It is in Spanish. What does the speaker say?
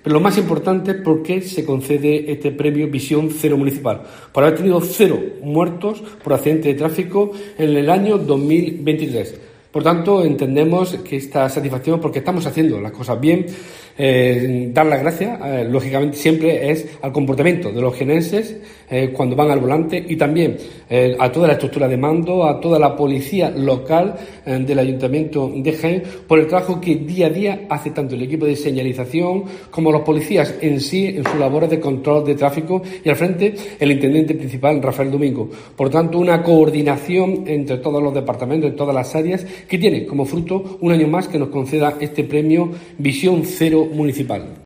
Pero lo más importante es por qué se concede este premio Visión Cero Municipal, por haber tenido 0 muertos por accidentes de tráfico en el año 2023. Por tanto, entendemos que esta satisfacción, porque estamos haciendo las cosas bien, dar las gracias, lógicamente, siempre es al comportamiento de los jienenses cuando van al volante y también a toda la estructura de mando, a toda la policía local del Ayuntamiento de Jaén, por el trabajo que día a día hace tanto el equipo de señalización como los policías en sí, en sus labores de control de tráfico, y al frente el intendente principal, Rafael Domingo. Por tanto, una coordinación entre todos los departamentos, en todas las áreas, que tiene como fruto un año más que nos conceda este premio Visión Cero Municipal.